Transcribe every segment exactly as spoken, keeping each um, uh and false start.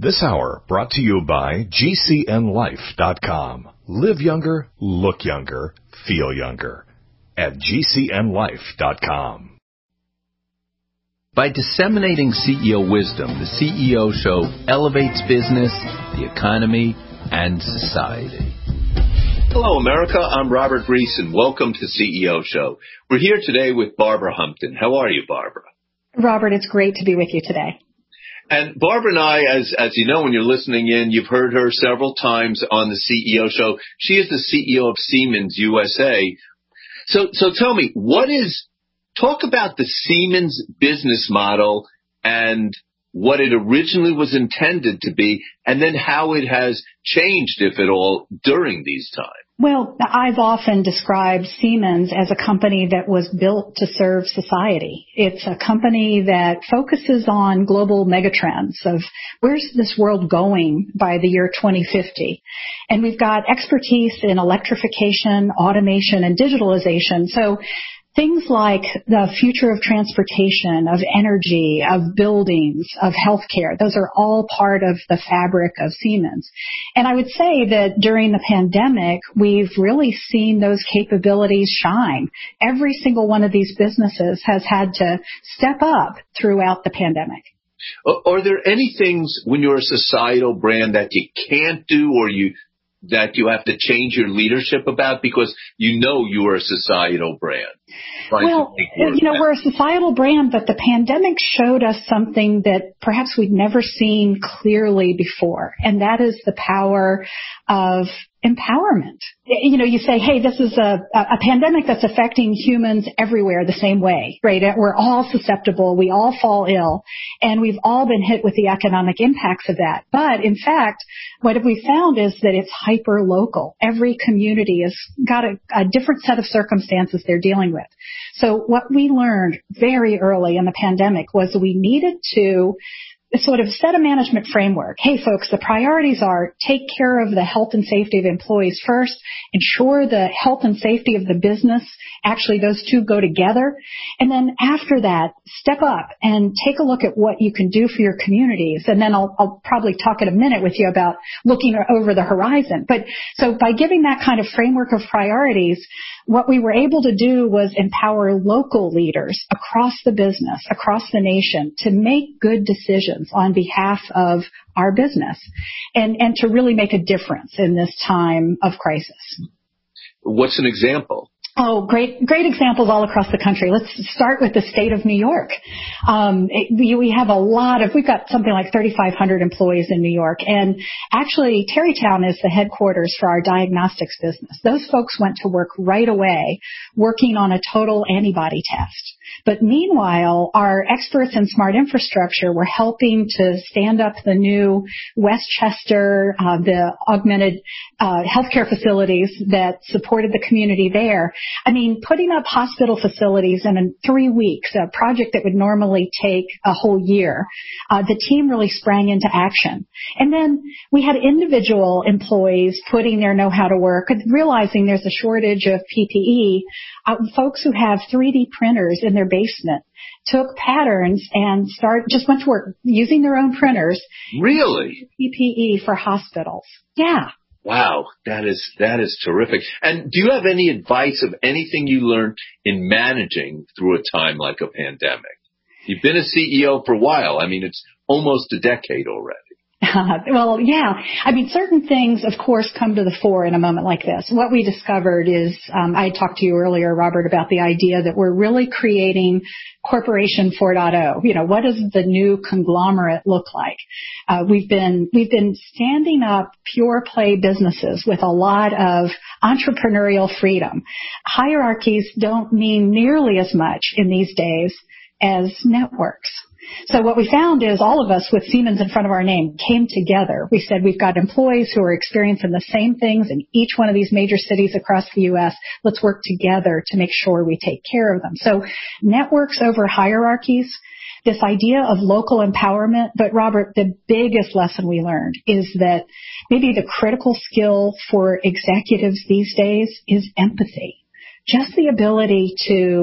This hour brought to you by G C N life dot com. Live younger, look younger, feel younger at G C N life dot com. By disseminating C E O wisdom, the C E O Show elevates business, the economy, and society. Hello, America. I'm Robert Reese, and welcome to C E O Show. We're here today with Barbara Humpton. How are you, Barbara? Robert, it's great to be with you today. And Barbara and I, as as you know, when you're listening in, you've heard her several times on the C E O Show. She is the C E O of Siemens U S A. So, so tell me, what is, talk about the Siemens business model and what it originally was intended to be, and then how it has changed, if at all, during these times. Well, I've often described Siemens as a company that was built to serve society. It's a company that focuses on global megatrends of where's this world going by the year twenty fifty. And we've got expertise in electrification, automation, and digitalization. So things like the future of transportation, of energy, of buildings, of healthcare, those are all part of the fabric of Siemens. And I would say that during the pandemic, we've really seen those capabilities shine. Every single one of these businesses has had to step up throughout the pandemic. Are there any things when you're a societal brand that you can't do or you that you have to change your leadership about because you know you are a societal brand? Well, you know, we're a societal brand, but the pandemic showed us something that perhaps we'd never seen clearly before, and that is the power of empowerment. You know, you say, hey, this is a, a pandemic that's affecting humans everywhere the same way, right? We're all susceptible. We all fall ill, and we've all been hit with the economic impacts of that. But in fact, what we found is that it's hyper local. Every community has got a, a different set of circumstances they're dealing with. So what we learned very early in the pandemic was we needed to sort of set a management framework. Hey, folks, the priorities are take care of the health and safety of employees first, ensure the health and safety of the business. Actually, those two go together. And then after that, step up and take a look at what you can do for your communities. And then I'll, I'll probably talk in a minute with you about looking over the horizon. But so by giving that kind of framework of priorities, what we were able to do was empower local leaders across the business, across the nation, to make good decisions on behalf of our business and, and to really make a difference in this time of crisis. What's an example? Oh, great, great examples all across the country. Let's start with the state of New York. Um, it, we, we have a lot of, we've got something like thirty-five hundred employees in New York. And actually, Tarrytown is the headquarters for our diagnostics business. Those folks went to work right away working on a total antibody test. But meanwhile, our experts in smart infrastructure were helping to stand up the new Westchester, uh, the augmented uh, healthcare facilities that supported the community there. I mean, putting up hospital facilities in three weeks, a project that would normally take a whole year, uh, the team really sprang into action. And then we had individual employees putting their know-how to work, realizing there's a shortage of P P E. Uh, folks who have three D printers in their basement took patterns and start just went to work using their own printers. Really? P P E for hospitals. Yeah. Wow, that is that is terrific. And do you have any advice of anything you learned in managing through a time like a pandemic? You've been a C E O for a while. I mean, it's almost a decade already. Uh, well, yeah. I mean, certain things, of course, come to the fore in a moment like this. What we discovered is, um, I talked to you earlier, Robert, about the idea that we're really creating Corporation four point oh. You know, what does the new conglomerate look like? Uh, we've been, we've been standing up pure play businesses with a lot of entrepreneurial freedom. Hierarchies don't mean nearly as much in these days as networks. So what we found is all of us with Siemens in front of our name came together. We said we've got employees who are experiencing the same things in each one of these major cities across the U S. Let's work together to make sure we take care of them. So networks over hierarchies, this idea of local empowerment. But Robert, the biggest lesson we learned is that maybe the critical skill for executives these days is empathy. Just the ability to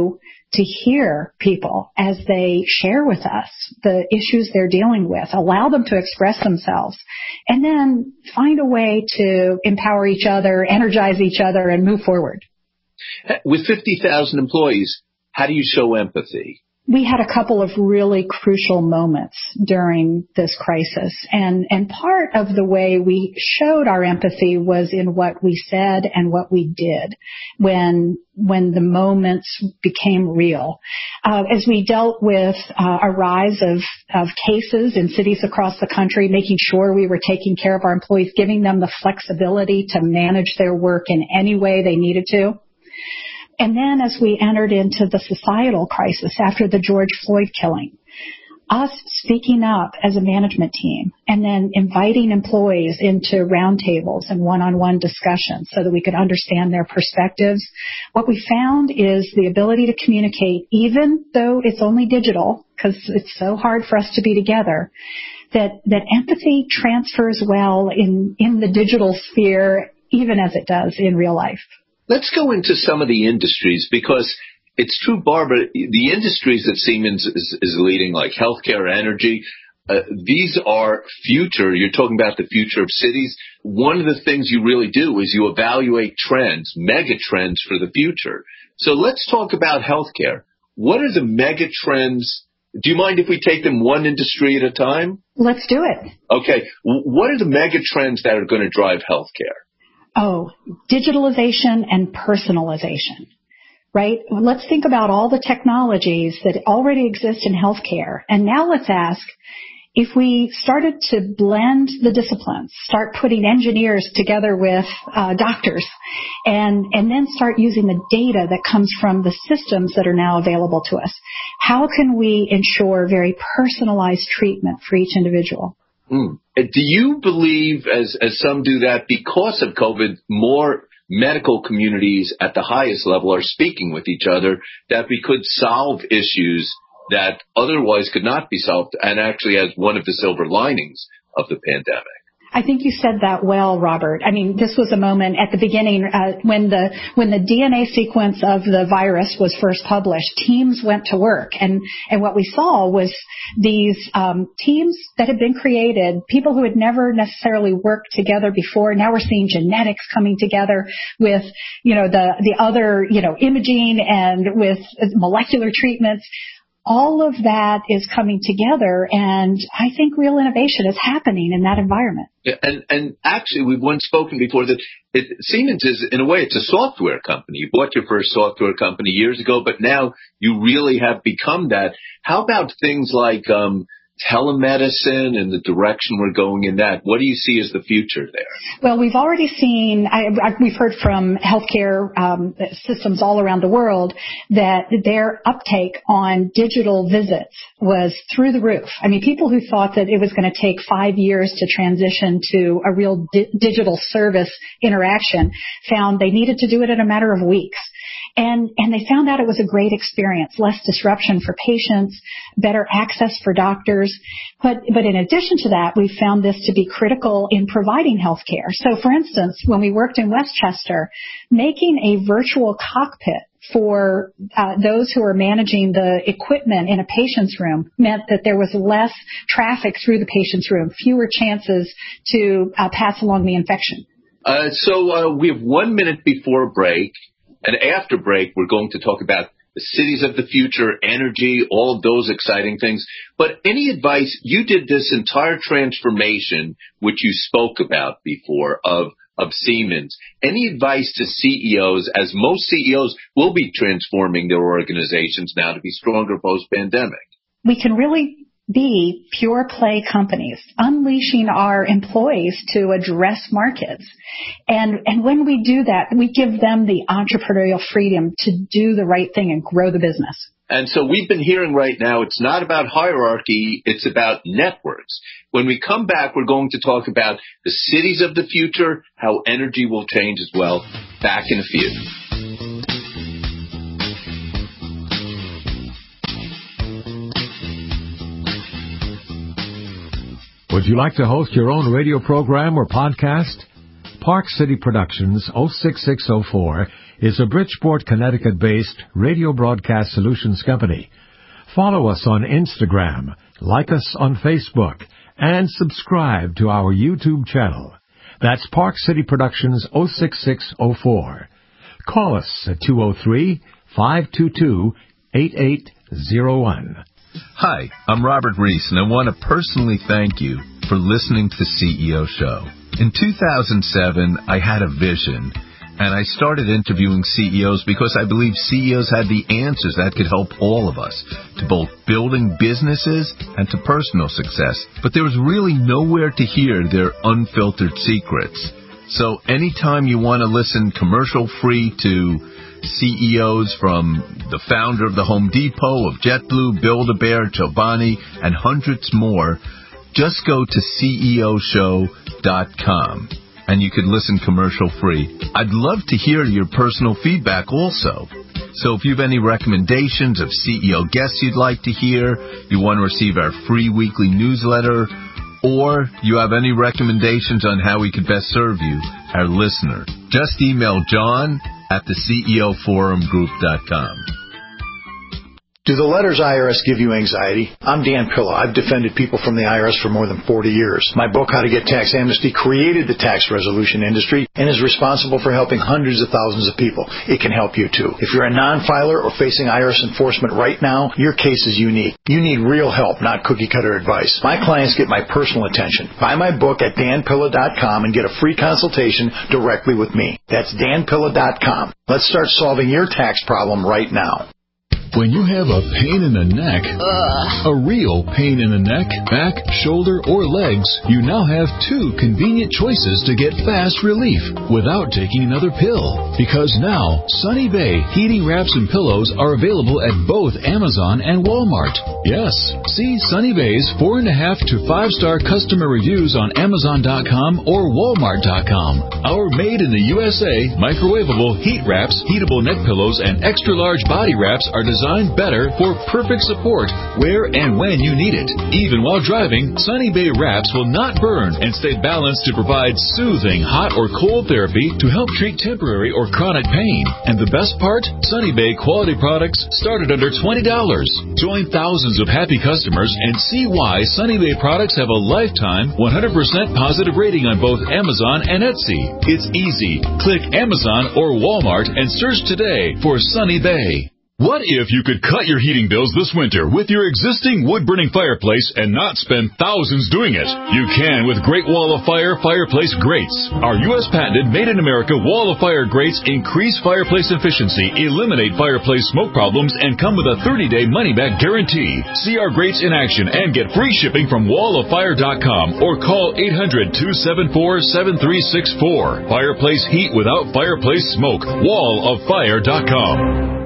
to hear people as they share with us the issues they're dealing with, allow them to express themselves, and then find a way to empower each other, energize each other, and move forward. With fifty thousand employees, how do you show empathy? We had a couple of really crucial moments during this crisis, and, and part of the way we showed our empathy was in what we said and what we did when when the moments became real. Uh, as we dealt with uh, a rise of, of cases in cities across the country, making sure we were taking care of our employees, giving them the flexibility to manage their work in any way they needed to. And then as we entered into the societal crisis after the George Floyd killing, us speaking up as a management team and then inviting employees into roundtables and one-on-one discussions so that we could understand their perspectives, what we found is the ability to communicate, even though it's only digital, because it's so hard for us to be together, that, that empathy transfers well in, in the digital sphere, even as it does in real life. Let's go into some of the industries, because it's true, Barbara, the industries that Siemens is, is leading, like healthcare, energy, uh, these are future. You're talking about the future of cities. One of the things you really do is you evaluate trends, mega trends for the future. So let's talk about healthcare. What are the mega trends? Do you mind if we take them one industry at a time? Let's do it. Okay. What are the mega trends that are going to drive healthcare? Oh, digitalization and personalization, right? Let's think about all the technologies that already exist in healthcare. And now let's ask, if we started to blend the disciplines, start putting engineers together with uh, doctors, and, and then start using the data that comes from the systems that are now available to us, how can we ensure very personalized treatment for each individual? Mm. Do you believe, as as some do, that because of COVID, more medical communities at the highest level are speaking with each other, that we could solve issues that otherwise could not be solved, and actually as one of the silver linings of the pandemic? I think you said that well, Robert. I mean, this was a moment at the beginning uh, when the when the D N A sequence of the virus was first published. Teams went to work, and and what we saw was these um, teams that had been created, people who had never necessarily worked together before. Now we're seeing genetics coming together with, you know, the the other, you know, imaging and with molecular treatments. All of that is coming together, and I think real innovation is happening in that environment. Yeah, and, and actually, we've once spoken before that it, Siemens is, in a way, it's a software company. You bought your first software company years ago, but now you really have become that. How about things like um, telemedicine and the direction we're going in that? What do you see as the future there? Well, we've already seen, I, I, we've heard from healthcare um, systems all around the world that their uptake on digital visits was through the roof. I mean, people who thought that it was going to take five years to transition to a real di- digital service interaction found they needed to do it in a matter of weeks. And, and they found out it was a great experience, less disruption for patients, better access for doctors. But, but in addition to that, we found this to be critical in providing health care. So for instance, when we worked in Westchester, making a virtual cockpit for uh, those who are managing the equipment in a patient's room meant that there was less traffic through the patient's room, fewer chances to uh, pass along the infection. Uh, so uh, we have one minute before break. And after break, we're going to talk about the cities of the future, energy, all of those exciting things. But any advice, you did this entire transformation, which you spoke about before, of, of Siemens. Any advice to C E Os, as most C E Os will be transforming their organizations now to be stronger post-pandemic? We can really be pure play companies, unleashing our employees to address markets. And, and when we do that, we give them the entrepreneurial freedom to do the right thing and grow the business. And so we've been hearing right now, it's not about hierarchy, it's about networks. When we come back, we're going to talk about the cities of the future, how energy will change as well. Back in a few. Would you like to host your own radio program or podcast? Park City Productions oh six six oh four is a Bridgeport, Connecticut-based radio broadcast solutions company. Follow us on Instagram, like us on Facebook, and subscribe to our YouTube channel. That's Park City Productions oh six six oh four. Call us at two oh three, five two two, eight eight oh one. Hi, I'm Robert Reese, and I want to personally thank you for listening to the C E O Show. In two thousand seven, I had a vision, and I started interviewing C E Os because I believe C E Os had the answers that could help all of us to both building businesses and to personal success. But there was really nowhere to hear their unfiltered secrets. So anytime you want to listen commercial-free to C E Os from the founder of the Home Depot, of JetBlue, Build-A-Bear, Chobani, and hundreds more, just go to C E O show dot com and you can listen commercial-free. I'd love to hear your personal feedback also. So if you have any recommendations of C E O guests you'd like to hear, you want to receive our free weekly newsletter, or you have any recommendations on how we could best serve you, our listener, just email John at the C E O forum group dot com. Do the letters I R S give you anxiety? I'm Dan Pilla. I've defended people from the I R S for more than forty years. My book, How to Get Tax Amnesty, created the tax resolution industry and is responsible for helping hundreds of thousands of people. It can help you too. If you're a non-filer or facing I R S enforcement right now, your case is unique. You need real help, not cookie-cutter advice. My clients get my personal attention. Buy my book at dan pilla dot com and get a free consultation directly with me. That's dan pilla dot com. Let's start solving your tax problem right now. When you have a pain in the neck, Ugh. a real pain in the neck, back, shoulder, or legs, you now have two convenient choices to get fast relief without taking another pill. Because now, Sunny Bay heating wraps and pillows are available at both Amazon and Walmart. Yes, see Sunny Bay's four and a half to five star customer reviews on Amazon dot com or Walmart dot com. Our made in the U S A microwavable heat wraps, heatable neck pillows, and extra large body wraps are designed Designed better for perfect support where and when you need it. Even while driving, Sunny Bay wraps will not burn and stay balanced to provide soothing hot or cold therapy to help treat temporary or chronic pain. And the best part? Sunny Bay quality products start at under twenty dollars. Join thousands of happy customers and see why Sunny Bay products have a lifetime one hundred percent positive rating on both Amazon and Etsy. It's easy. Click Amazon or Walmart and search today for Sunny Bay. What if you could cut your heating bills this winter with your existing wood-burning fireplace and not spend thousands doing it? You can with Great Wall of Fire fireplace grates. Our U S patented made-in-America Wall of Fire grates increase fireplace efficiency, eliminate fireplace smoke problems, and come with a thirty day money-back guarantee. See our grates in action and get free shipping from wall of fire dot com or call eight hundred, two seven four, seven three six four. Fireplace heat without fireplace smoke. wall of fire dot com.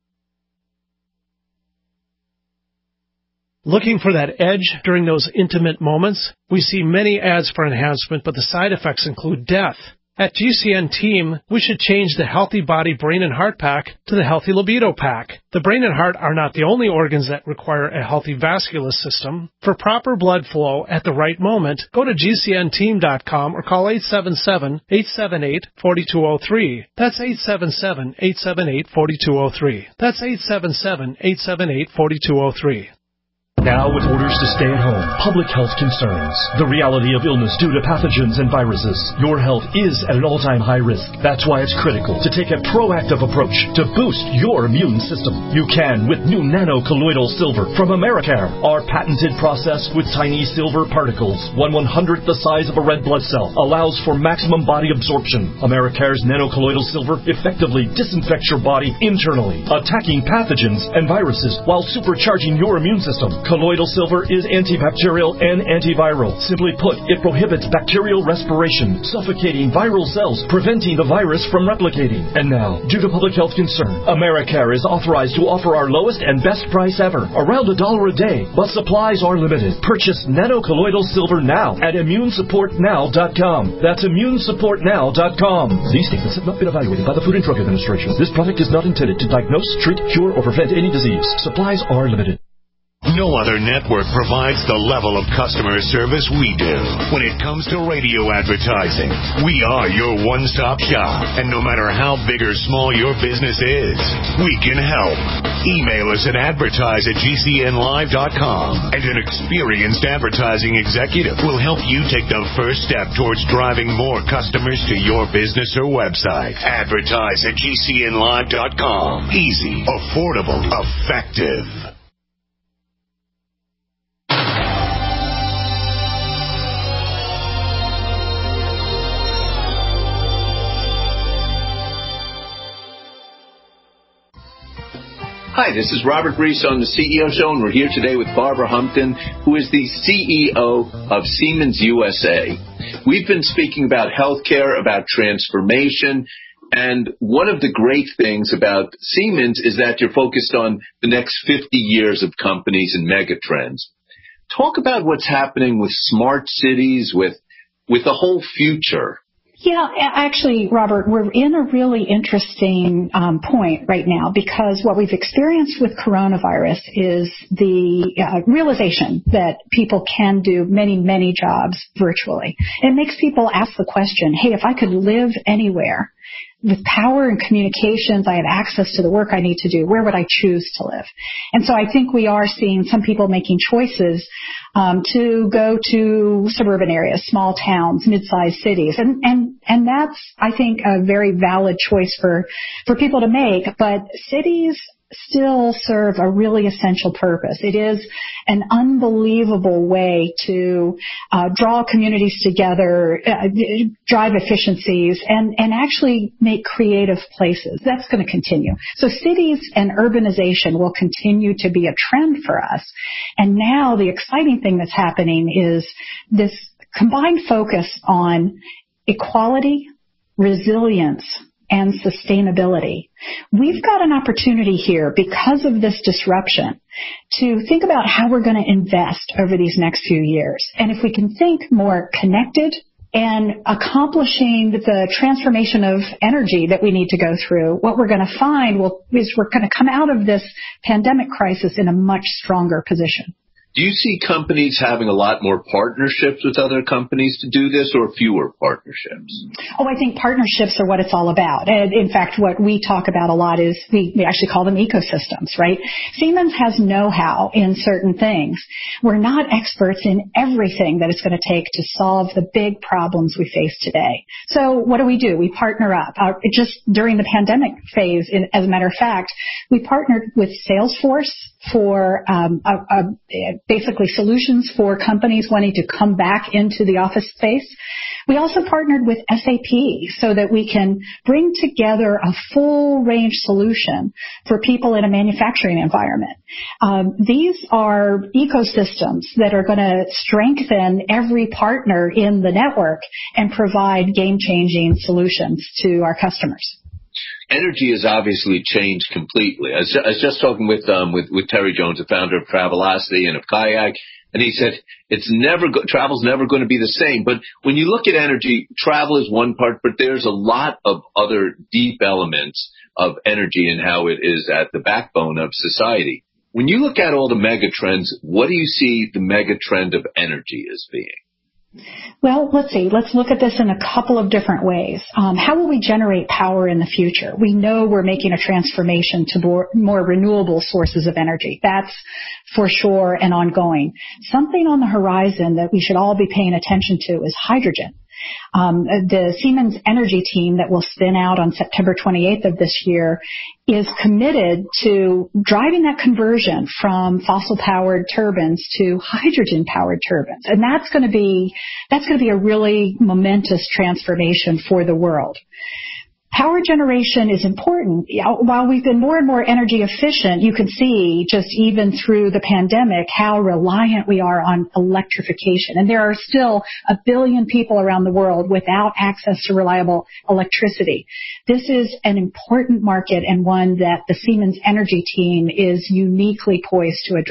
Looking for that edge during those intimate moments? We see many ads for enhancement, but the side effects include death. At G C N Team, we should change the Healthy Body Brain and Heart Pack to the Healthy Libido Pack. The brain and heart are not the only organs that require a healthy vascular system. For proper blood flow at the right moment, go to G C N team dot com or call eight seven seven, eight seven eight, four two zero three. That's eight seven seven, eight seven eight, four two zero three. That's eight seven seven, eight seven eight, four two zero three. Now with orders to stay at home, public health concerns, the reality of illness due to pathogens and viruses, your health is at an all-time high risk. That's why it's critical to take a proactive approach to boost your immune system. You can with new nano-colloidal silver from Americare. Our patented process with tiny silver particles, one one-hundredth the size of a red blood cell, allows for maximum body absorption. Americare's nano-colloidal silver effectively disinfects your body internally, attacking pathogens and viruses while supercharging your immune system. Colloidal silver is antibacterial and antiviral. Simply put, it prohibits bacterial respiration, suffocating viral cells, preventing the virus from replicating. And now, due to public health concern, Americare is authorized to offer our lowest and best price ever, around a dollar a day, but supplies are limited. Purchase nano-colloidal silver now at immune support now dot com. That's immune support now dot com. These statements have not been evaluated by the Food and Drug Administration. This product is not intended to diagnose, treat, cure, or prevent any disease. Supplies are limited. No other network provides the level of customer service we do. When it comes to radio advertising, we are your one-stop shop. And no matter how big or small your business is, we can help. Email us at advertise at G C N live dot com, and an experienced advertising executive will help you take the first step towards driving more customers to your business or website. Advertise at G C N live dot com. Easy, affordable, effective. Hi, this is Robert Reese on the C E O Show, and we're here today with Barbara Humpton, who is the C E O of Siemens U S A. We've been speaking about healthcare, about transformation, and one of the great things about Siemens is that you're focused on the next fifty years of companies and megatrends. Talk about what's happening with smart cities, with with the whole future. Yeah, actually, Robert, we're in a really interesting um, point right now, because what we've experienced with coronavirus is the uh, realization that people can do many, many jobs virtually. It makes people ask the question, hey, if I could live anywhere with power and communications, I had access to the work I need to do, where would I choose to live? And so I think we are seeing some people making choices um, to go to suburban areas, small towns, mid-sized cities. And, and, and that's, I think, a very valid choice for, for people to make. But cities still serve a really essential purpose. It is an unbelievable way to uh, draw communities together, uh, drive efficiencies, and, and actually make creative places. That's going to continue. So cities and urbanization will continue to be a trend for us. And now the exciting thing that's happening is this combined focus on equality, resilience, and sustainability. We've got an opportunity here, because of this disruption, to think about how we're going to invest over these next few years. And if we can think more connected and accomplishing the transformation of energy that we need to go through, what we're going to find will, is we're going to come out of this pandemic crisis in a much stronger position. Do you see companies having a lot more partnerships with other companies to do this, or fewer partnerships? Oh, I think partnerships are what it's all about. And in fact, what we talk about a lot is, we, we actually call them ecosystems, right? Siemens has know-how in certain things. We're not experts in everything that it's going to take to solve the big problems we face today. So what do we do? We partner up. Uh, just during the pandemic phase, in, as a matter of fact, we partnered with Salesforce for um, a, a, basically solutions for companies wanting to come back into the office space. We also partnered with S A P so that we can bring together a full range solution for people in a manufacturing environment. Um, these are ecosystems that are going to strengthen every partner in the network and provide game-changing solutions to our customers. Energy has obviously changed completely. I was, I was just talking with, um, with, with Terry Jones, the founder of Travelocity and of Kayak, and he said it's never go- travel's never going to be the same. But when you look at energy, travel is one part, but there's a lot of other deep elements of energy and how it is at the backbone of society. When you look at all the mega trends, what do you see the mega trend of energy as being? Well, let's see. Let's look at this in a couple of different ways. Um, how will we generate power in the future? We know we're making a transformation to more, more renewable sources of energy. That's for sure and ongoing. Something on the horizon that we should all be paying attention to is hydrogen. Um, the Siemens Energy team that will spin out on September twenty-eighth of this year is committed to driving that conversion from fossil-powered turbines to hydrogen-powered turbines, and that's going to be that's going to be a really momentous transformation for the world. Power generation is important. While we've been more and more energy efficient, you can see just even through the pandemic how reliant we are on electrification. And there are still a billion people around the world without access to reliable electricity. This is an important market and one that the Siemens Energy team is uniquely poised to address.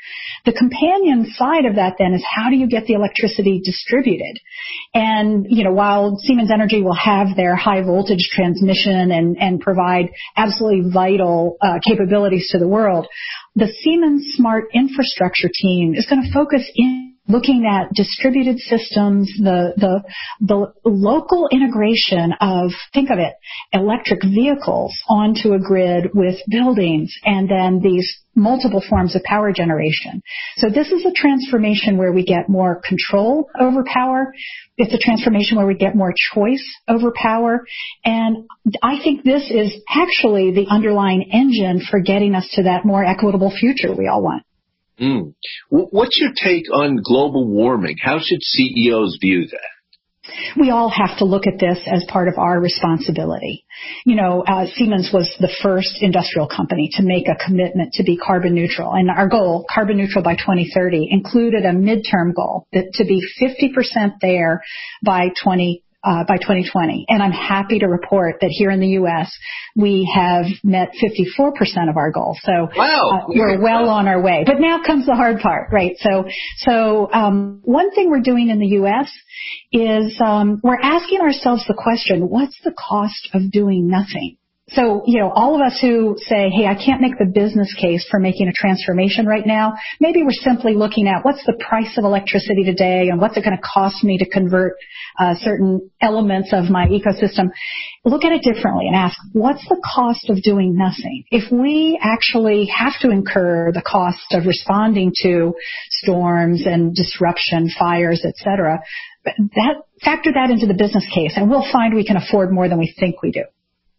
The companion side of that then is how do you get the electricity distributed? And, you know, while Siemens Energy will have their high voltage transmission and, and provide absolutely vital uh, capabilities to the world, the Siemens Smart Infrastructure team is going to focus in looking at distributed systems, the, the, the local integration of, think of it, electric vehicles onto a grid with buildings and then these multiple forms of power generation. So this is a transformation where we get more control over power. It's a transformation where we get more choice over power. And I think this is actually the underlying engine for getting us to that more equitable future we all want. Mm. What's your take on global warming? How should C E Os view that? We all have to look at this as part of our responsibility. You know, uh, Siemens was the first industrial company to make a commitment to be carbon neutral. And our goal, carbon neutral by twenty thirty, included a midterm goal that to be fifty percent there by twenty Uh, by twenty twenty. And I'm happy to report that here in the U S, we have met fifty-four percent of our goal. So wow. uh, we're well on our way. But now comes the hard part, right? So, so um, one thing we're doing in the U S is um, we're asking ourselves the question, what's the cost of doing nothing? So, you know, all of us who say, hey, I can't make the business case for making a transformation right now, maybe we're simply looking at what's the price of electricity today and what's it going to cost me to convert uh, certain elements of my ecosystem. Look at it differently and ask, what's the cost of doing nothing? If we actually have to incur the cost of responding to storms and disruption, fires, et cetera, that, factor that into the business case, and we'll find we can afford more than we think we do.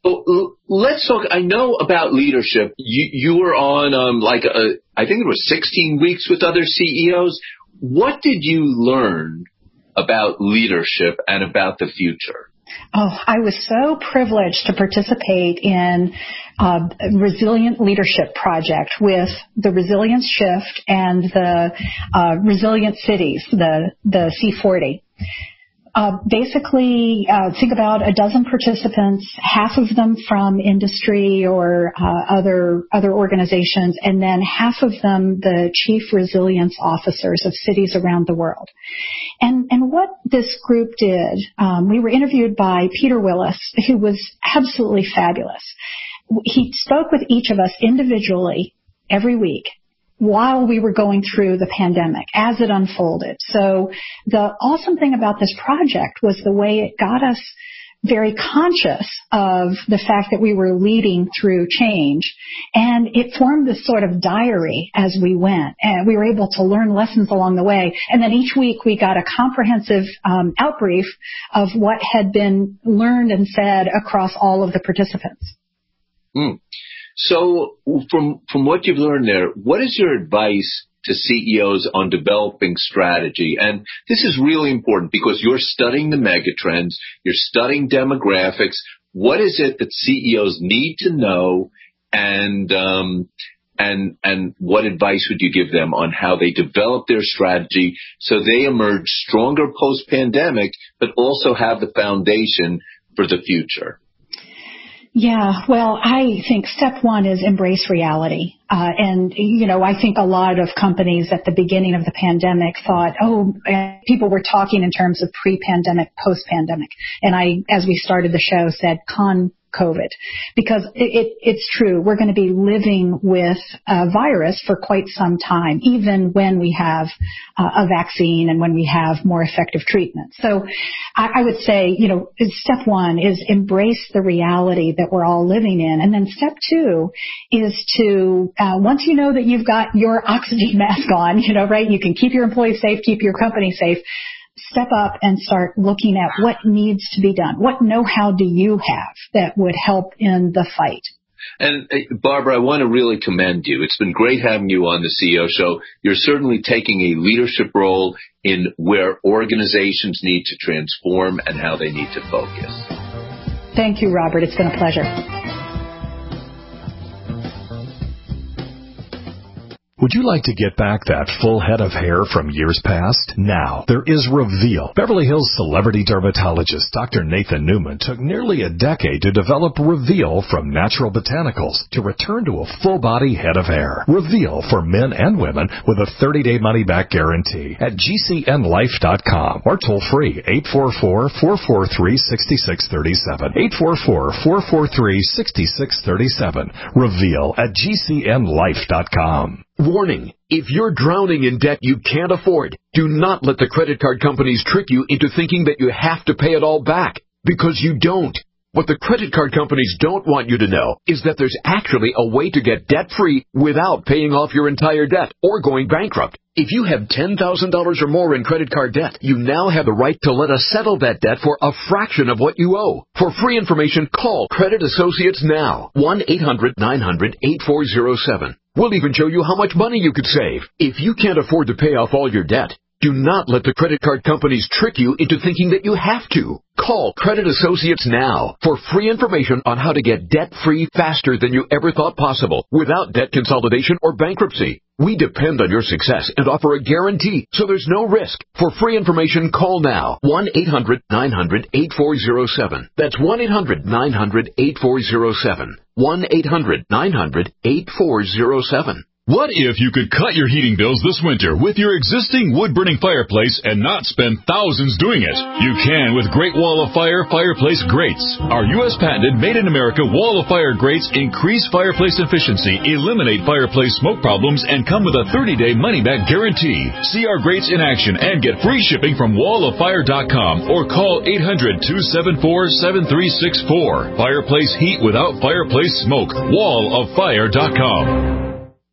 Let's talk. I know about leadership. You, you were on um, like a, I think it was sixteen weeks with other C E Os. What did you learn about leadership and about the future? Oh, I was so privileged to participate in uh, a Resilient Leadership Project with the Resilience Shift and the uh, Resilient Cities, the the C forty. Uh, basically, uh, think about a dozen participants, half of them from industry or uh, other other organizations, and then half of them the chief resilience officers of cities around the world. And and what this group did, um, we were interviewed by Peter Willis, who was absolutely fabulous. He spoke with each of us individually every week while we were going through the pandemic, as it unfolded. So the awesome thing about this project was the way it got us very conscious of the fact that we were leading through change. And it formed this sort of diary as we went. And we were able to learn lessons along the way. And then each week we got a comprehensive um, outbrief of what had been learned and said across all of the participants. Mm. So from from what you've learned there, what is your advice to C E Os on developing strategy? And this is really important because you're studying the megatrends, you're studying demographics. What is it that C E Os need to know, and um, and and what advice would you give them on how they develop their strategy so they emerge stronger post-pandemic, but also have the foundation for the future? Yeah, well, I think step one is embrace reality. Uh, and, you know, I think a lot of companies at the beginning of the pandemic thought, oh, people were talking in terms of pre-pandemic, post-pandemic. And I, as we started the show, said con COVID, because it, it, it's true. We're going to be living with a virus for quite some time, even when we have uh, a vaccine and when we have more effective treatment. So I, I would say, you know, step one is embrace the reality that we're all living in. And then step two is to, uh, once you know that you've got your oxygen mask on, you know, right, you can keep your employees safe, keep your company safe. Step up and start looking at what needs to be done. What know-how do you have that would help in the fight? And uh, Barbara, I want to really commend you. It's been great having you on the C E O Show. You're certainly taking a leadership role in where organizations need to transform and how they need to focus. Thank you, Robert. It's been a pleasure. Would you like to get back that full head of hair from years past? Now, there is Reveal. Beverly Hills celebrity dermatologist Doctor Nathan Newman took nearly a decade to develop Reveal from natural botanicals to return to a full-body head of hair. Reveal for men and women with a thirty-day money-back guarantee at G C N life dot com or toll-free eight four four, four four three, six six three seven. eight four four, four four three, six six three seven. Reveal at G C N life dot com. Warning, if you're drowning in debt you can't afford, do not let the credit card companies trick you into thinking that you have to pay it all back, because you don't. What the credit card companies don't want you to know is that there's actually a way to get debt-free without paying off your entire debt or going bankrupt. If you have ten thousand dollars or more in credit card debt, you now have the right to let us settle that debt for a fraction of what you owe. For free information, call Credit Associates now. one eight hundred nine hundred eight four zero seven. We'll even show you how much money you could save. If you can't afford to pay off all your debt, do not let the credit card companies trick you into thinking that you have to. Call Credit Associates now for free information on how to get debt-free faster than you ever thought possible without debt consolidation or bankruptcy. We depend on your success and offer a guarantee, so there's no risk. For free information, call now. one eight hundred nine hundred eight four zero seven. That's one eight hundred nine hundred eight four zero seven. one eight hundred nine hundred eight four zero seven. What if you could cut your heating bills this winter with your existing wood-burning fireplace and not spend thousands doing it? You can with Great Wall of Fire Fireplace Grates. Our U S patented made-in-America Wall of Fire grates increase fireplace efficiency, eliminate fireplace smoke problems, and come with a thirty-day money-back guarantee. See our grates in action and get free shipping from wall of fire dot com or call eight hundred, two seven four, seven three six four. Fireplace heat without fireplace smoke. wall of fire dot com.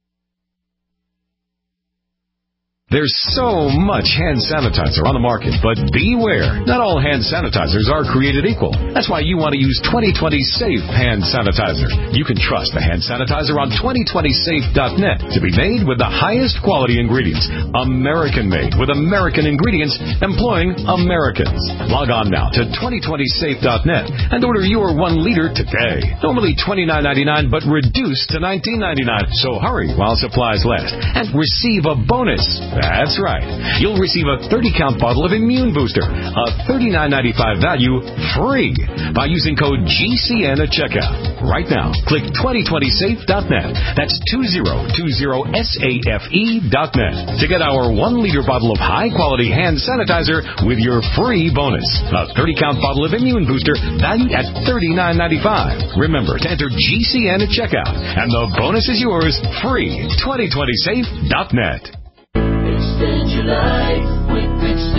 There's so much hand sanitizer on the market, but beware. Not all hand sanitizers are created equal. That's why you want to use twenty twenty Safe Hand Sanitizer. You can trust the hand sanitizer on twenty twenty safe dot net to be made with the highest quality ingredients. American-made with American ingredients employing Americans. Log on now to twenty twenty safe dot net and order your one liter today. Normally twenty-nine ninety-nine, but reduced to nineteen ninety-nine. So hurry while supplies last and receive a bonus. That's right. You'll receive a thirty count bottle of Immune Booster, a thirty-nine ninety-five value, free by using code G C N at checkout. Right now, click twenty twenty safe dot net. That's two zero two zero safe dot net to get our one liter bottle of high-quality hand sanitizer with your free bonus. A thirty count bottle of Immune Booster valued at thirty-nine ninety-five. Remember to enter G C N at checkout, and the bonus is yours free. twenty twenty safe dot net. Extend your life with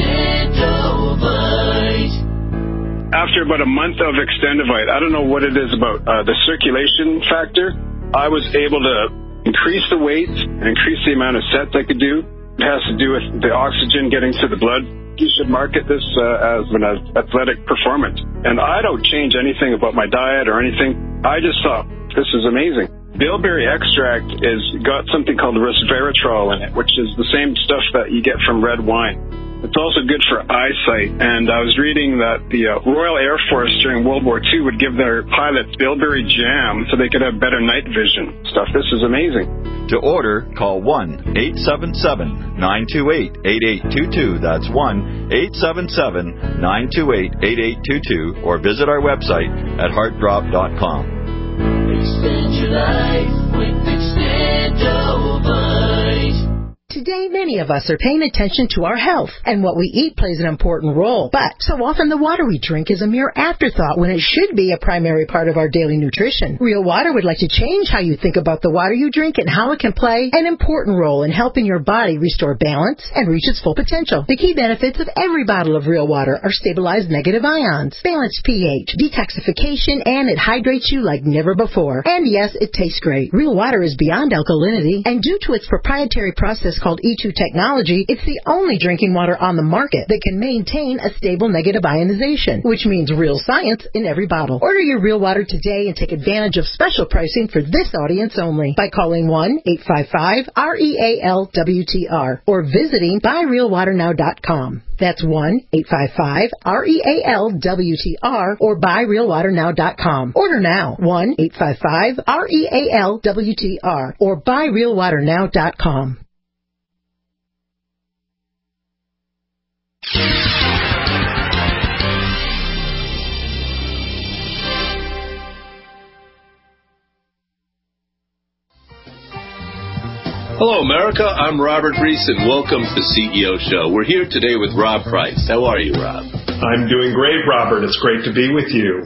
Extendovite. After about a month of Extendovite, I don't know what it is about uh, the circulation factor. I was able to increase the weight and increase the amount of sets I could do. It has to do with the oxygen getting to the blood. You should market this uh, as an athletic performance. And I don't change anything about my diet or anything. I just thought, this is amazing. Bilberry extract is got something called resveratrol in it, which is the same stuff that you get from red wine. It's also good for eyesight, and I was reading that the uh, Royal Air Force during World War Two would give their pilots Bilberry jam so they could have better night vision stuff. This is amazing. To order, call one eight seven seven, nine two eight, eight eight two two. That's one eight seven seven, nine two eight, eight eight two two, or visit our website at heart drop dot com. Extend your life with Extendovite. Today, many of us are paying attention to our health, and what we eat plays an important role. But so often the water we drink is a mere afterthought when it should be a primary part of our daily nutrition. Real Water would like to change how you think about the water you drink and how it can play an important role in helping your body restore balance and reach its full potential. The key benefits of every bottle of Real Water are stabilized negative ions, balanced pH, detoxification, and it hydrates you like never before. And yes, it tastes great. Real Water is beyond alkalinity, and due to its proprietary process called E two technology, it's the only drinking water on the market that can maintain a stable negative ionization, which means real science in every bottle. Order your Real Water today and take advantage of special pricing for this audience only by calling one eight five five R E A L W T R or visiting buy real water now dot com. That's one eight five five R E A L W T R or buy real water now dot com. Order now, one eight five five R E A L W T R or buy real water now dot com. Hello, America. I'm Robert Reese, and welcome to the C E O Show. We're here today with Rob Price. How are you, Rob? I'm doing great, Robert. It's great to be with you.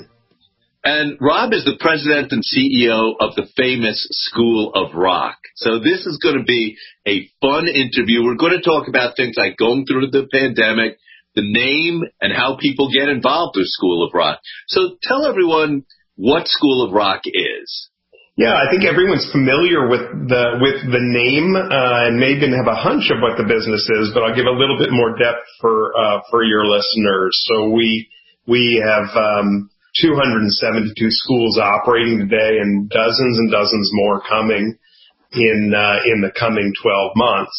And Rob is the president and C E O of the famous School of Rock. So this is going to be a fun interview. We're going to talk about things like going through the pandemic, the name, and how people get involved with School of Rock. So tell everyone what School of Rock is. Yeah, I think everyone's familiar with the with the name uh, and may even have a hunch of what the business is, but I'll give a little bit more depth for uh, for your listeners. So we we have um, two hundred seventy-two schools operating today, and dozens and dozens more coming in uh, in the coming twelve months.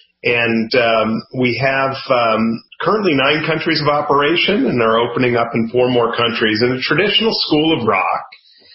And um, we have um, currently nine countries of operation, and are opening up in four more countries. And a traditional School of Rock.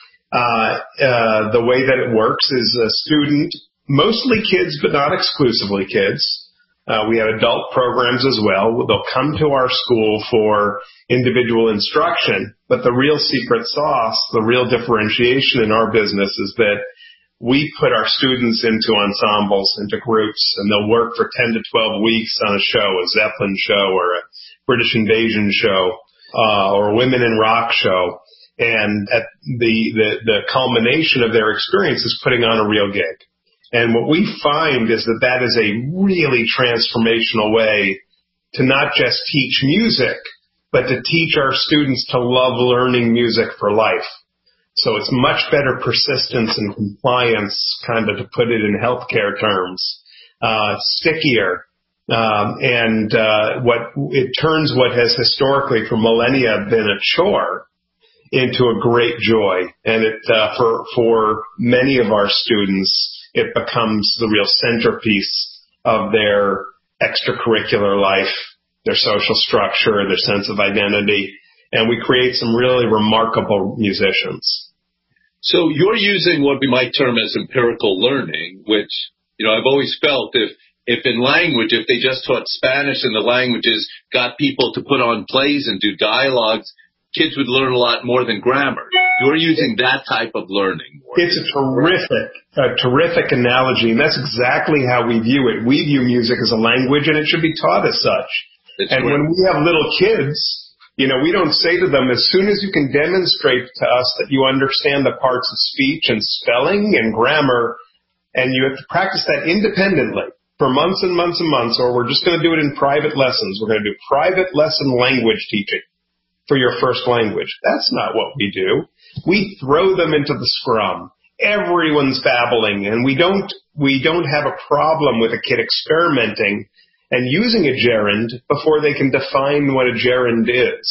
Uh, uh, the way that it works is a student, mostly kids, but not exclusively kids. Uh, we have adult programs as well. They'll come to our school for individual instruction, but the real secret sauce, the real differentiation in our business is that we put our students into ensembles, into groups, and they'll work for ten to twelve weeks on a show, a Zeppelin show or a British Invasion show, uh, or a Women in Rock show. And at the, the, the culmination of their experience is putting on a real gig. And what we find is that that is a really transformational way to not just teach music, but to teach our students to love learning music for life. So it's much better persistence and compliance, kind of to put it in healthcare terms, uh, stickier. Um, and uh, what it turns what has historically for millennia been a chore into a great joy. And it, uh, for, for many of our students, it becomes the real centerpiece of their extracurricular life, their social structure, their sense of identity. And we create some really remarkable musicians. So you're using what we might term as empirical learning, which, you know, I've always felt if, if in language, if they just taught Spanish and the languages got people to put on plays and do dialogues, kids would learn a lot more than grammar. You're using that type of learning. It's a terrific, a terrific analogy, and that's exactly how we view it. We view music as a language, and it should be taught as such. That's and right. When we have little kids, you know, we don't say to them, as soon as you can demonstrate to us that you understand the parts of speech and spelling and grammar, and you have to practice that independently for months and months and months, or we're just going to do it in private lessons. We're going to do private lesson language teaching for your first language. That's not what we do. We throw them into the scrum. Everyone's babbling, and we don't we don't have a problem with a kid experimenting and using a gerund before they can define what a gerund is.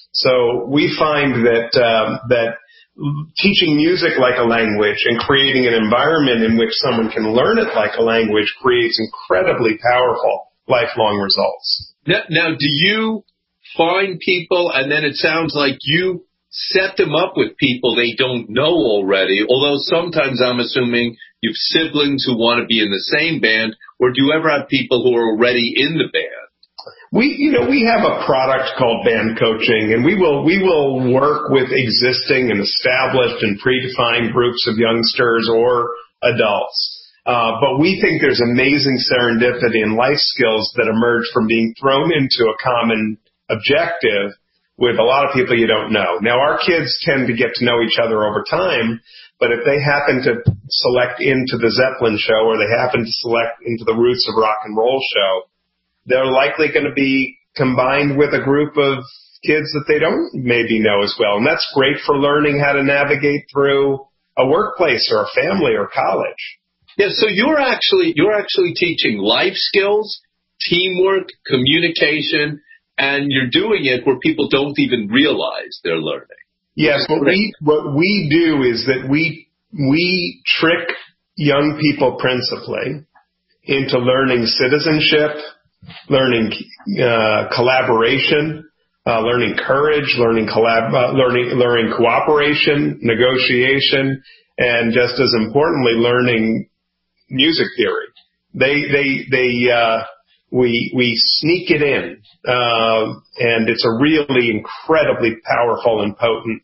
So we find that um, that teaching music like a language and creating an environment in which someone can learn it like a language creates incredibly powerful lifelong results. Now, now do you find people, and then it sounds like you set them up with people they don't know already, although sometimes I'm assuming you've siblings who want to be in the same band, or do you ever have people who are already in the band? We, you know, we have a product called band coaching, and we will, we will work with existing and established and predefined groups of youngsters or adults. Uh, but we think there's amazing serendipity and life skills that emerge from being thrown into a common objective with a lot of people you don't know. Now, our kids tend to get to know each other over time, but if they happen to select into the Zeppelin show or they happen to select into the Roots of Rock and Roll show, they're likely going to be combined with a group of kids that they don't maybe know as well. And that's great for learning how to navigate through a workplace or a family or college. Yeah, so you're actually you're actually teaching life skills, teamwork, communication, and you're doing it where people don't even realize they're learning. Yes, what we what we do is that we we trick young people principally into learning citizenship, learning uh, collaboration, uh, learning courage, learning collab, uh, learning learning cooperation, negotiation, and just as importantly, learning music theory. They they they uh, we we sneak it in, uh, and it's a really incredibly powerful and potent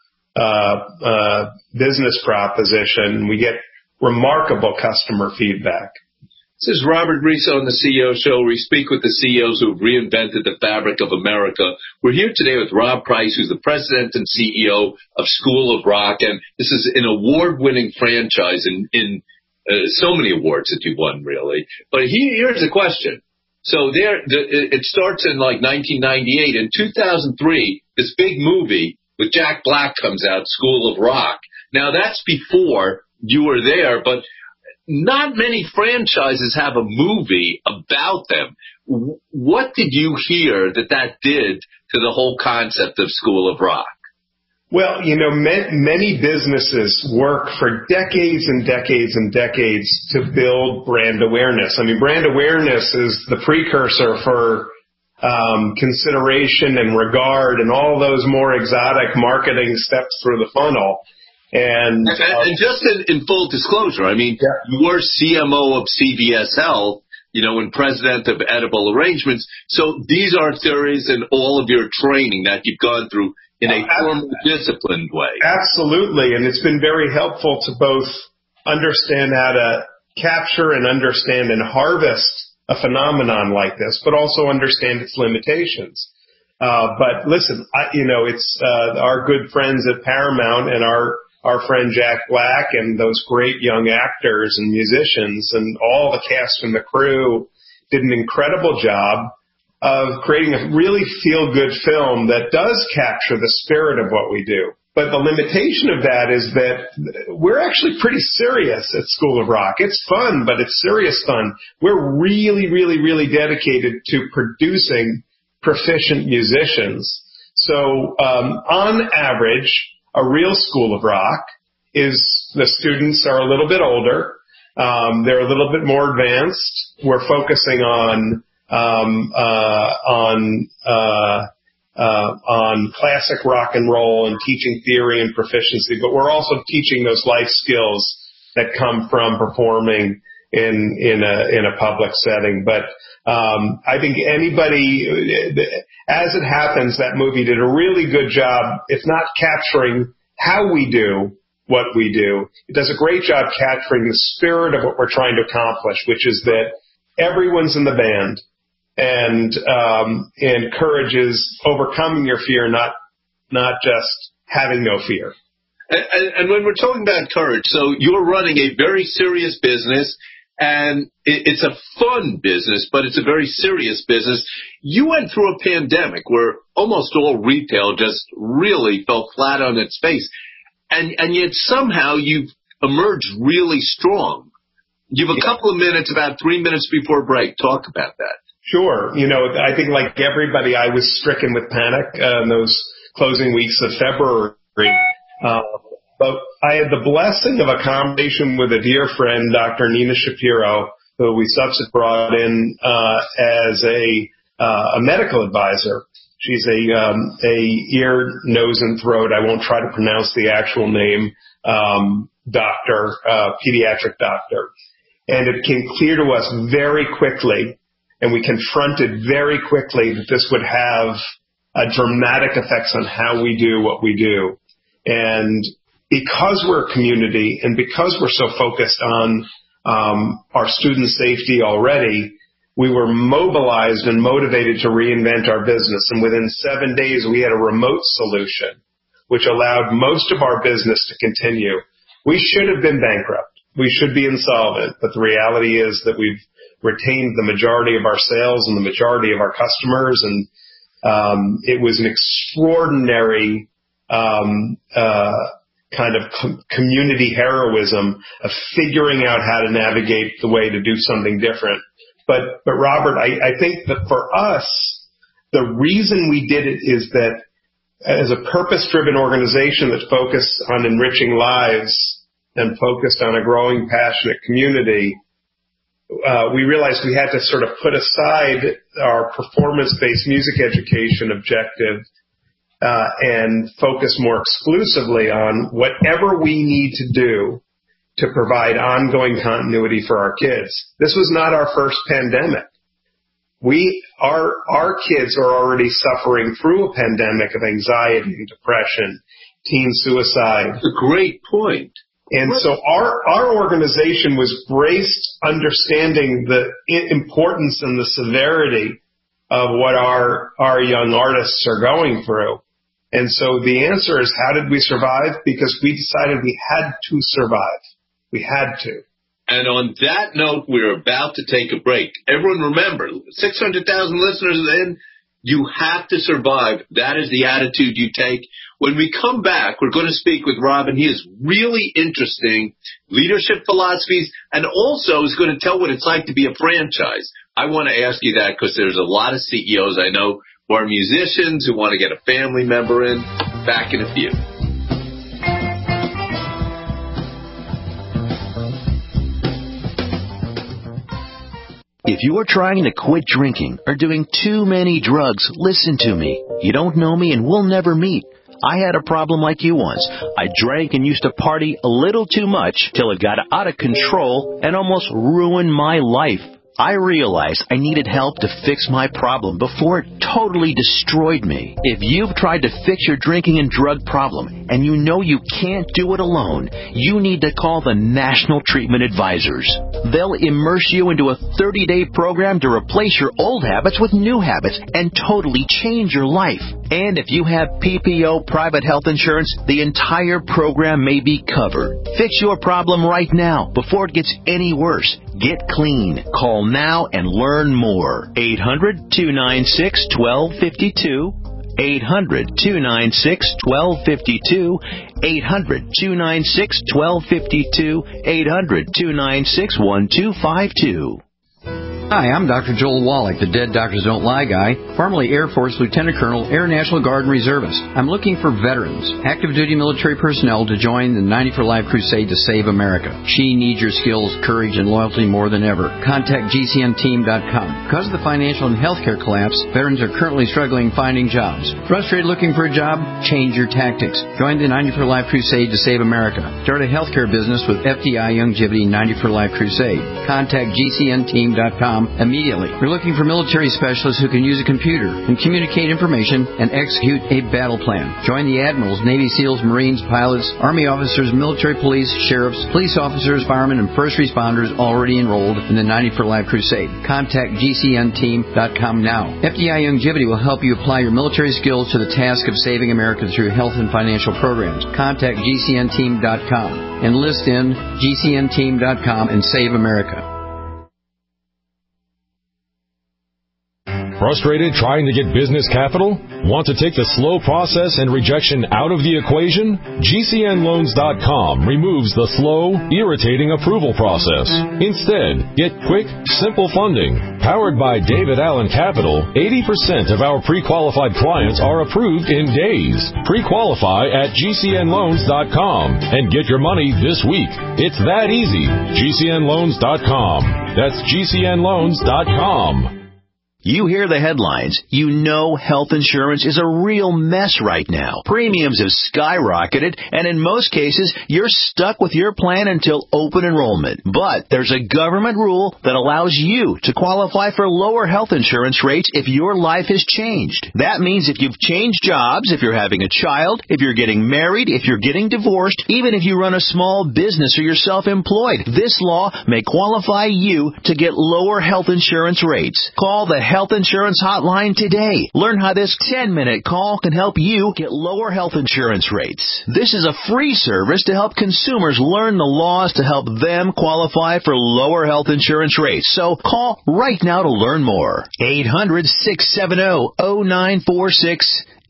uh, uh, business proposition. We get remarkable customer feedback. This is Robert Reese on the C E O Show, where we speak with the C E Os who have reinvented the fabric of America. We're here today with Rob Price, who's the president and C E O of School of Rock, and this is an award-winning franchise in, in uh, so many awards that you've won, really. But he, here's the question. So there, the, it starts in like nineteen ninety-eight. In two thousand three, this big movie with Jack Black comes out, School of Rock. Now, that's before you were there, but not many franchises have a movie about them. What did you hear that that did to the whole concept of School of Rock? Well, you know, many businesses work for decades and decades and decades to build brand awareness. I mean, brand awareness is the precursor for um, consideration and regard and all those more exotic marketing steps through the funnel. And, and, and just in, in full disclosure, I mean, yeah. you were C M O of C V S Health, you know, and president of Edible Arrangements. So these are theories and all of your training that you've gone through in a formal, disciplined way. Absolutely. And it's been very helpful to both understand how to capture and understand and harvest a phenomenon like this, but also understand its limitations. Uh, but listen, I, you know, it's uh, our good friends at Paramount and our our friend Jack Black and those great young actors and musicians and all the cast and the crew did an incredible job of creating a really feel-good film that does capture the spirit of what we do. But the limitation of that is that we're actually pretty serious at School of Rock. It's fun, but it's serious fun. We're really, really, really dedicated to producing proficient musicians. So um, on average, a real School of Rock is the students are a little bit older. Um, they're a little bit more advanced. We're focusing on um, uh, on uh, uh, on classic rock and roll and teaching theory and proficiency, but we're also teaching those life skills that come from performing in in a in a public setting. But um, I think anybody, as it happens, that movie did a really good job, if not capturing how we do what we do. It does a great job capturing the spirit of what we're trying to accomplish, which is that everyone's in the band and um, encourages overcoming your fear, not not just having no fear. And, and, and when we're talking about courage, so you're running a very serious business. And it's a fun business, but it's a very serious business. You went through a pandemic where almost all retail just really fell flat on its face. And, and yet somehow you've emerged really strong. You have a couple of minutes, about three minutes before break. Talk about that. Sure. You know, I think like everybody, I was stricken with panic uh, in those closing weeks of February. Uh, But I had the blessing of a conversation with a dear friend, Doctor Nina Shapiro, who we subsequently brought in uh, as a uh, a medical advisor. She's a um, a ear, nose, and throat. I won't try to pronounce the actual name. Um, doctor, uh, pediatric doctor, and it became clear to us very quickly, and we confronted very quickly that this would have a dramatic effects on how we do what we do, and because we're a community and because we're so focused on um, our student safety already, we were mobilized and motivated to reinvent our business. And within seven days, we had a remote solution, which allowed most of our business to continue. We should have been bankrupt. We should be insolvent. But the reality is that we've retained the majority of our sales and the majority of our customers. And um, it was an extraordinary um, uh kind of com- community heroism of figuring out how to navigate the way to do something different. But, but Robert, I, I think that for us, the reason we did it is that as a purpose-driven organization that focused on enriching lives and focused on a growing, passionate community, uh, we realized we had to sort of put aside our performance-based music education objective uh, and focus more exclusively on whatever we need to do to provide ongoing continuity for our kids. This was not our first pandemic. We, our, our kids are already suffering through a pandemic of anxiety and depression, teen suicide. That's a great point. And what? so our, our organization was braced understanding the importance and the severity of what our, our young artists are going through. And so the answer is, how did we survive? Because we decided we had to survive. We had to. And on that note, we're about to take a break. Everyone remember, six hundred thousand listeners in, you have to survive. That is the attitude you take. When we come back, we're going to speak with Robin. He has really interesting leadership philosophies and also is going to tell what it's like to be a franchise. I want to ask you that because there's a lot of C E Os I know who are musicians who want to get a family member in. Back in a few. If you are trying to quit drinking or doing too many drugs, listen to me. You don't know me and we'll never meet. I had a problem like you once. I drank and used to party a little too much till it got out of control and almost ruined my life. I realized I needed help to fix my problem before it totally destroyed me. If you've tried to fix your drinking and drug problem and you know you can't do it alone, you need to call the National Treatment Advisors. They'll immerse you into a thirty-day program to replace your old habits with new habits and totally change your life. And if you have P P O private health insurance, the entire program may be covered. Fix your problem right now before it gets any worse. Get clean. Call now and learn more. eight hundred, two nine six, one two five two. eight hundred, two nine six, one two five two. eight hundred, two nine six, one two five two. eight hundred, two nine six, one two five two. Hi, I'm Doctor Joel Wallach, the Dead Doctors Don't Lie guy, formerly Air Force Lieutenant Colonel, Air National Guard and Reservist. I'm looking for veterans, active duty military personnel to join the ninety for Life crusade to save America. She needs your skills, courage, and loyalty more than ever. Contact G C N team dot com. Because of the financial and healthcare collapse, veterans are currently struggling finding jobs. Frustrated looking for a job? Change your tactics. Join the ninety for Life crusade to save America. Start a healthcare business with F D I Longevity ninety for Life crusade. Contact G C N team dot com immediately. We're looking for military specialists who can use a computer and communicate information and execute a battle plan. Join the admirals, Navy SEALs, Marines, pilots, Army officers, military police, sheriffs, police officers, firemen, and first responders already enrolled in the ninety for Life crusade. Contact G C N team dot com now. F D I Longevity will help you apply your military skills to the task of saving America through health and financial programs. Contact G C N team dot com. Enlist in G C N team dot com and save America. Frustrated trying to get business capital? Want to take the slow process and rejection out of the equation? G C N loans dot com removes the slow, irritating approval process. Instead, get quick, simple funding. Powered by David Allen Capital, eighty percent of our pre-qualified clients are approved in days. Pre-qualify at G C N loans dot com and get your money this week. It's that easy. G C N loans dot com. That's G C N loans dot com. You hear the headlines. You know health insurance is a real mess right now. Premiums have skyrocketed, and in most cases, you're stuck with your plan until open enrollment. But there's a government rule that allows you to qualify for lower health insurance rates if your life has changed. That means if you've changed jobs, if you're having a child, if you're getting married, if you're getting divorced, even if you run a small business or you're self-employed, this law may qualify you to get lower health insurance rates. Call the Health Insurance Hotline today. Learn how this ten-minute call can help you get lower health insurance rates. This is a free service to help consumers learn the laws to help them qualify for lower health insurance rates. So call right now to learn more. eight hundred, six seven zero, zero nine four six.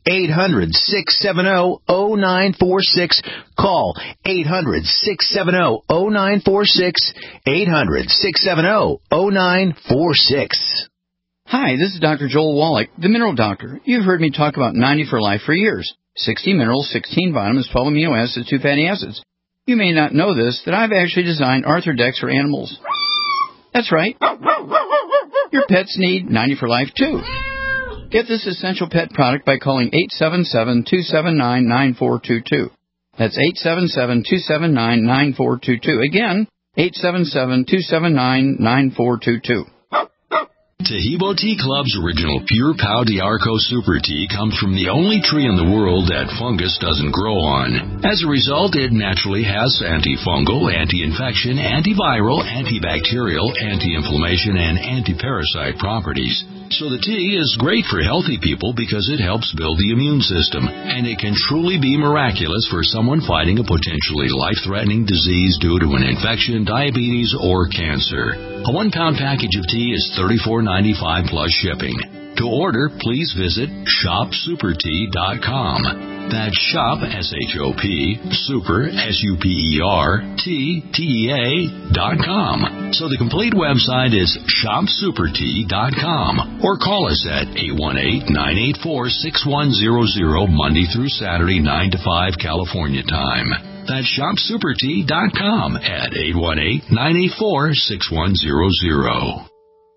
eight hundred, six seven zero, zero nine four six. Call eight hundred, six seven zero, zero nine four six, eight hundred, six seven zero, zero nine four six. Hi, this is Doctor Joel Wallach, the Mineral Doctor. You've heard me talk about ninety for Life for years. sixty minerals, sixteen vitamins, twelve amino acids, two fatty acids. You may not know this, that I've actually designed Arthrodex for animals. That's right. Your pets need ninety for Life, too. Get this essential pet product by calling eight seven seven, two seven nine, nine four two two. That's eight seven seven, two seven nine, nine four two two. Again, eight seven seven, two seven nine, nine four two two. Tahibo Tea Club's original Pure Pau D'Arco Super Tea comes from the only tree in the world that fungus doesn't grow on. As a result, it naturally has antifungal, anti-infection, antiviral, antibacterial, anti-inflammation, and anti-parasite properties. So the tea is great for healthy people because it helps build the immune system, and it can truly be miraculous for someone fighting a potentially life-threatening disease due to an infection, diabetes, or cancer. A one-pound package of tea is thirty-four ninety-five plus shipping. To order, please visit shop super tea dot com. That's shop, S H O P, super, S U P E R, T, T E A, dot com. So the complete website is shop super tea dot com. Or call us at eight one eight, nine eight four, six one zero zero, Monday through Saturday, nine to five, California time. That's shop super tea dot com at eight one eight, nine eight four, six one zero zero.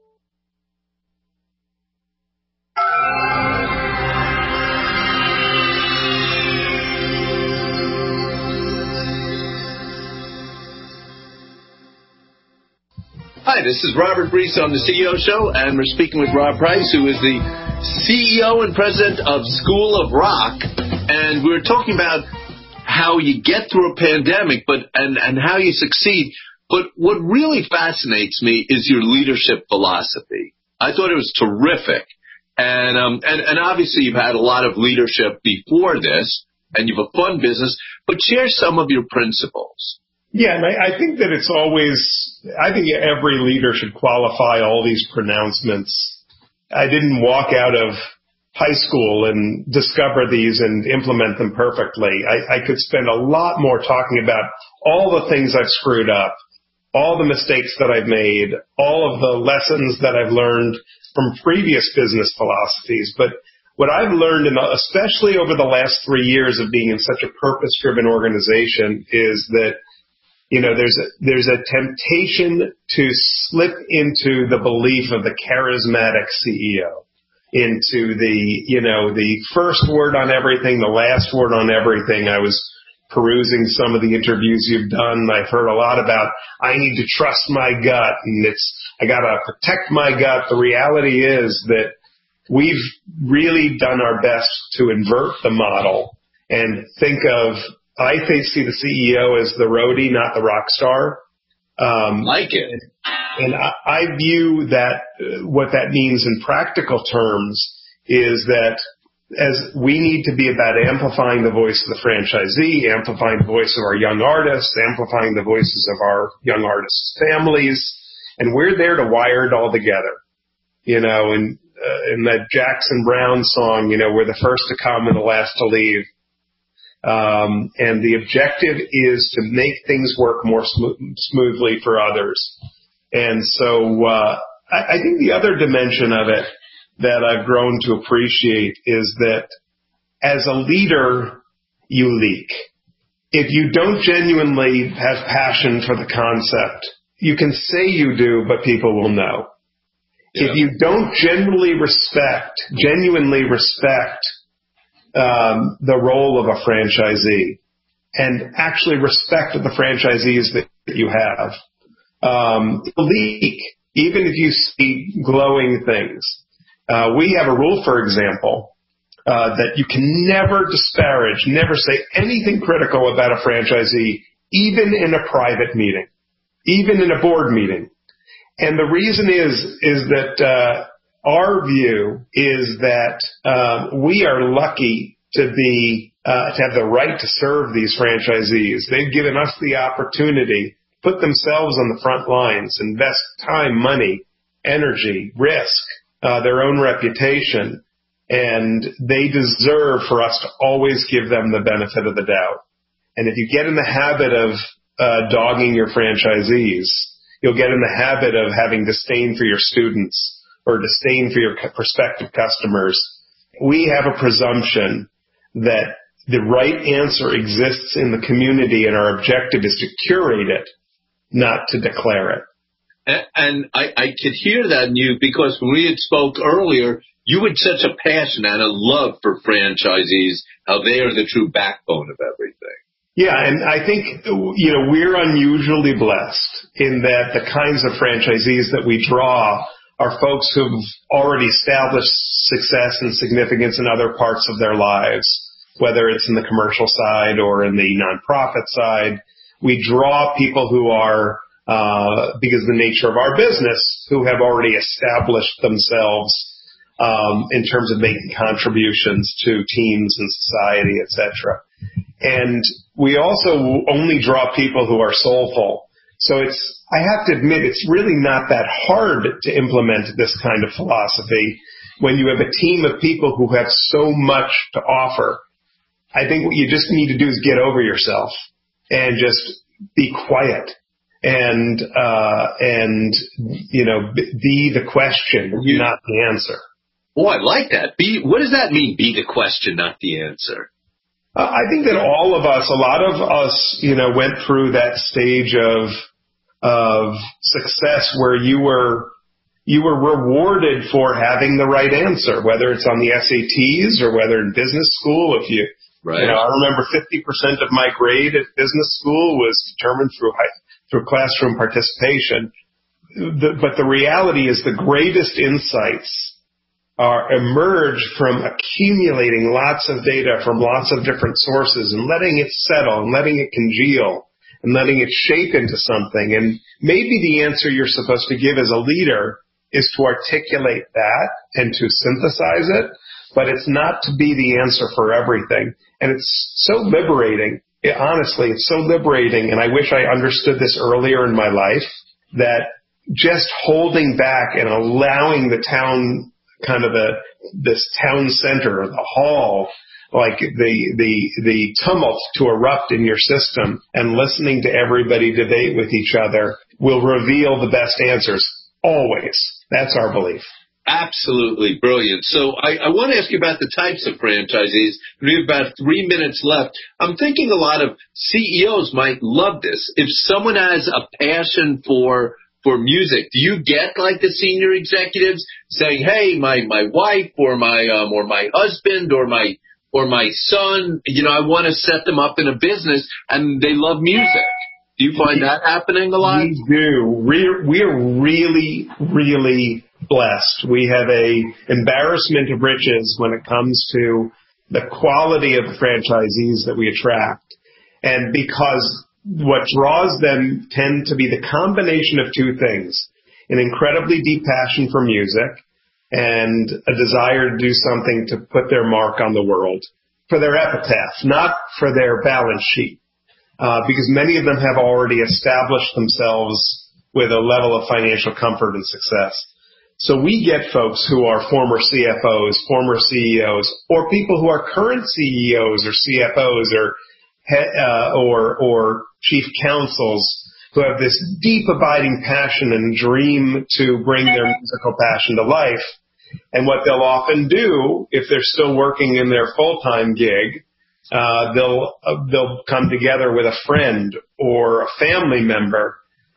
Hi, this is Robert Reese on the C E O Show, and we're speaking with Rob Price, who is the C E O and president of School of Rock, and we're talking about how you get through a pandemic, but and, and how you succeed. But what really fascinates me is your leadership philosophy. I thought it was terrific, and um and, and obviously you've had a lot of leadership before this, and you have a fun business. But share some of your principles. Yeah, and I, I think that it's always, I think every leader should qualify all these pronouncements. I didn't walk out of high school and discover these and implement them perfectly. I, I could spend a lot more talking about all the things I've screwed up, all the mistakes that I've made, all of the lessons that I've learned from previous business philosophies. But what I've learned, in, especially over the last three years of being in such a purpose-driven organization, is that You know, there's a, there's a temptation to slip into the belief of the charismatic C E O, into the, you know, the first word on everything, the last word on everything. I was perusing some of the interviews you've done. I've heard a lot about, I need to trust my gut, and it's, I got to protect my gut. The reality is that we've really done our best to invert the model and think of, I think see the C E O as the roadie, not the rock star. Um, like it. And I, I view that uh, what that means in practical terms is that as we need to be about amplifying the voice of the franchisee, amplifying the voice of our young artists, amplifying the voices of our young artists' families, and we're there to wire it all together. You know, and uh, in that Jackson Browne song, you know, we're the first to come and the last to leave. Um, and the objective is to make things work more sm- smoothly for others. And so uh, I, I think the other dimension of it that I've grown to appreciate is that as a leader, you leak. If you don't genuinely have passion for the concept, you can say you do, but people will know. Yeah. If you don't genuinely respect, genuinely respect Um, the role of a franchisee and actually respect the franchisees that you have. Um, leak, even if you see glowing things. Uh, we have a rule, for example, uh, that you can never disparage, never say anything critical about a franchisee, even in a private meeting, even in a board meeting. And the reason is, is that, uh, our view is that um, we are lucky to be uh, to have the right to serve these franchisees. They've given us the opportunity to put themselves on the front lines, invest time, money, energy, risk, uh, their own reputation And they deserve for us to always give them the benefit of the doubt. And if you get in the habit of uh, dogging your franchisees, you'll get in the habit of having disdain for your students or disdain for your prospective customers. We have a presumption that the right answer exists in the community, and our objective is to curate it, not to declare it. And, and I, I could hear that in you, because when we had spoke earlier, you had such a passion and a love for franchisees, how they are the true backbone of everything. Yeah, and I think, you know, we're unusually blessed in that the kinds of franchisees that we draw are folks who've already established success and significance in other parts of their lives, whether it's in the commercial side or in the nonprofit side. We draw people who are, uh, because of the nature of our business, who have already established themselves um, in terms of making contributions to teams and society, et cetera. And we also only draw people who are soulful. So it's, I have to admit, it's really not that hard to implement this kind of philosophy when you have a team of people who have so much to offer. I think what you just need to do is get over yourself and just be quiet and, uh, and, you know, be the question, you, not the answer. Oh, I like that. Be, what does that mean? Be the question, not the answer. Uh, I think that all of us, a lot of us, you know, went through that stage of, of success where you were, you were rewarded for having the right answer, whether it's on the S A Ts or whether in business school. If you, Right. You know, I remember fifty percent of my grade at business school was determined through high, through classroom participation. The, but the reality is the greatest insights are emerge from accumulating lots of data from lots of different sources and letting it settle and letting it congeal and letting it shape into something. And maybe the answer you're supposed to give as a leader is to articulate that and to synthesize it, but it's not to be the answer for everything. And it's so liberating. It, honestly, it's so liberating, and I wish I understood this earlier in my life, that just holding back and allowing the town, kind of the, this town center, the hall, like the, the, the tumult to erupt in your system and listening to everybody debate with each other will reveal the best answers. Always. That's our belief. Absolutely brilliant. So I, I want to ask you about the types of franchisees. We have about three minutes left. I'm thinking a lot of C E Os might love this. If someone has a passion for for music, do you get like the senior executives saying, "Hey, my my wife or my um, or my husband or my or my son, you know, I want to set them up in a business, and they love music." Do you find that happening a lot? We do. We're, we're really, really blessed. We have a embarrassment of riches when it comes to the quality of the franchisees that we attract. And because what draws them tend to be the combination of two things, an incredibly deep passion for music and a desire to do something to put their mark on the world, for their epitaph, not for their balance sheet. Uh, because many of them have already established themselves with a level of financial comfort and success. So we get folks who are former C F Os, former C E Os, or people who are current C E Os or C F Os or uh, or or chief counsels who have this deep abiding passion and dream to bring their musical passion to life. And what they'll often do, if they're still working in their full-time gig, Uh, they'll, uh, they'll come together with a friend or a family member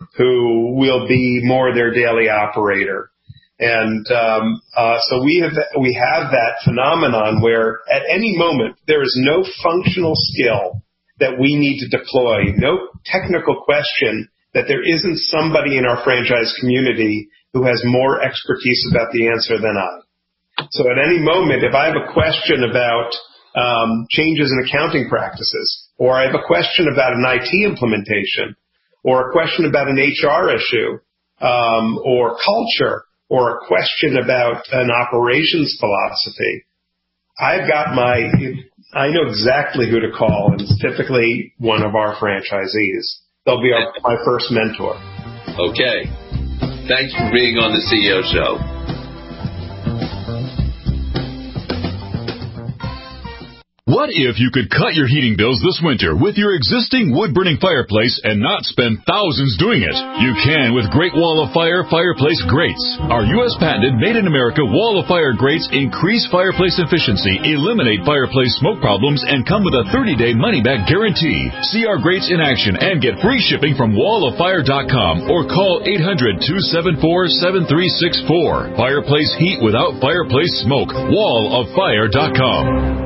who will be more their daily operator. And, um, uh, so we have, we have that phenomenon where at any moment there is no functional skill that we need to deploy, no technical question that there isn't somebody in our franchise community who has more expertise about the answer than I. So at any moment, if I have a question about Um, changes in accounting practices, or I have a question about an I T implementation, or a question about an H R issue, um, or culture, or a question about an operations philosophy, I've got my, I know exactly who to call, and it's typically one of our franchisees. They'll be our, my first mentor. Okay. Thanks for being on the C E O Show. What if you could cut your heating bills this winter with your existing wood-burning fireplace and not spend thousands doing it? You can with Great Wall of Fire fireplace grates. Our U S patented made-in-America Wall of Fire grates increase fireplace efficiency, eliminate fireplace smoke problems, and come with a thirty-day money-back guarantee. See our grates in action and get free shipping from wall of fire dot com or call eight hundred, two seven four, seven three six four. Fireplace heat without fireplace smoke. wall of fire dot com.